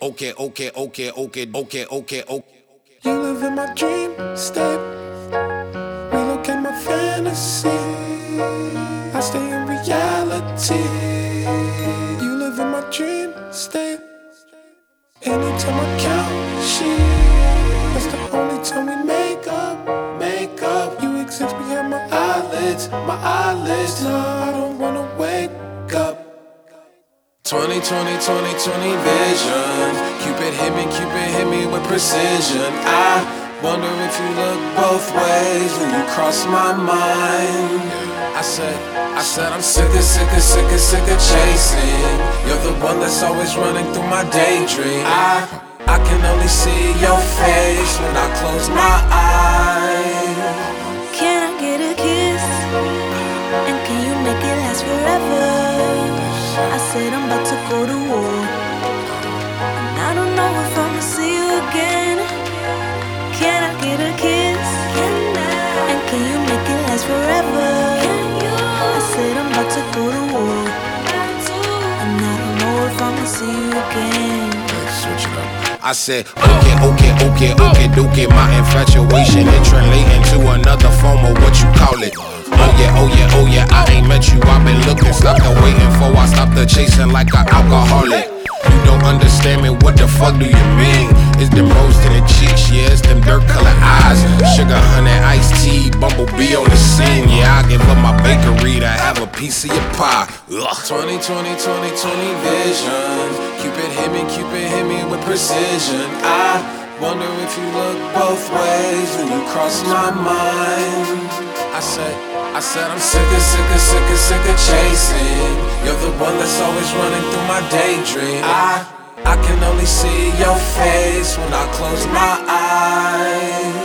Okay, okay, okay, okay, okay, okay, okay. You live in my dream state. Relocate my fantasy. I stay in reality. You live in my dream state. Anytime I count sheep, that's the only time we make up, make up. You exist behind my eyelids, my eyelids. No, I don't wanna wake up. 20, 20, 20, 20 vision. Cupid hit me with precision. I wonder if you look both ways when you cross my mind. I said I'm sick of chasing. You're the one that's always running through my daydream. I can only see your face when I close my eyes. Can I get a kiss? And can you make it last forever? I said I'm about to go to war, and I don't know if I'ma see you again. Can I get a kiss? And can you make it last forever? I said I'm about to go to war, and I don't know if I'ma see you again. Switch it up. I said, okay, dookie. My infatuation, it translating to another form of what you call it. Oh yeah, I ain't met you, I've been looking, stopped and waiting for, I stopped the chasing like an alcoholic. You don't understand me, what the fuck do you mean? It's them rose to the cheeks, yeah, it's them dirt colored eyes. Sugar, honey, iced tea, bumblebee on the scene. Yeah, I give up my bakery to have a piece of your pie. Ugh. 20, 20, 20, 20 vision. Cupid hit me with precision. I wonder if you look both ways when you cross my mind. I said I'm sick of chasing. You're the one that's always running through my daydream. I can only see your face when I close my eyes.